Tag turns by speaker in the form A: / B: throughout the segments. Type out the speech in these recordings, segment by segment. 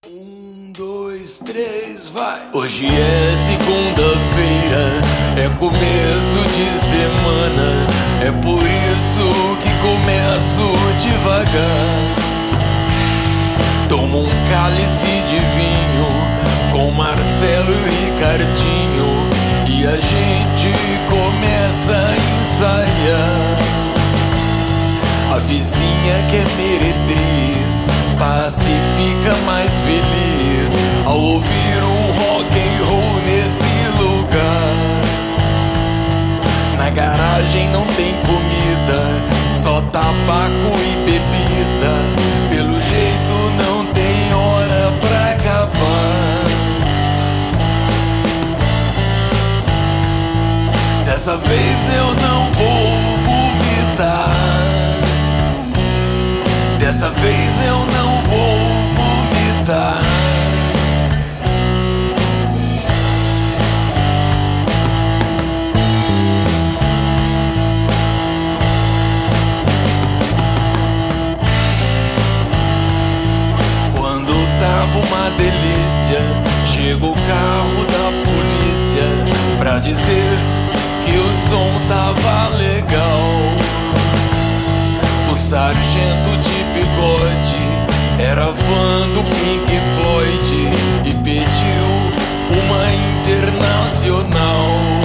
A: 2, 3, vai! Hoje é segunda-feira, é começo de semana, é por isso que começo devagar. Tomo um cálice de vinho com Marcelo e Ricardinho e a gente começa a ensaiar. A vizinha que é meretriz passa e fica mais feliz ao ouvir um rock and roll nesse lugar. Na garagem não tem comida, só tabaco e bebida. Pelo jeito não tem hora pra acabar. Dessa vez eu não vou vomitar. Dessa vez eu não vou vomitar. Quando tava uma delícia, chegou o carro da polícia pra dizer que o som tava legal. O sargento de bigode era fã do Pink Floyd e pediu uma internacional.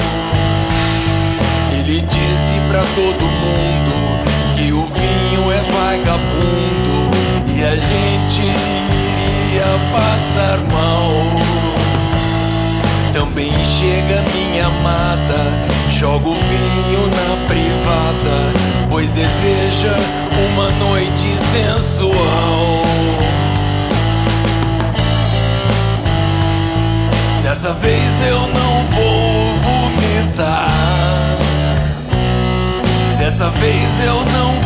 A: Ele disse pra todo mundo que o vinho é vagabundo e a gente iria passar mal. Também chega minha amada, joga o vinho na privada, pois deseja uma noite sensual. Dessa vez eu não vou vomitar. Dessa vez eu não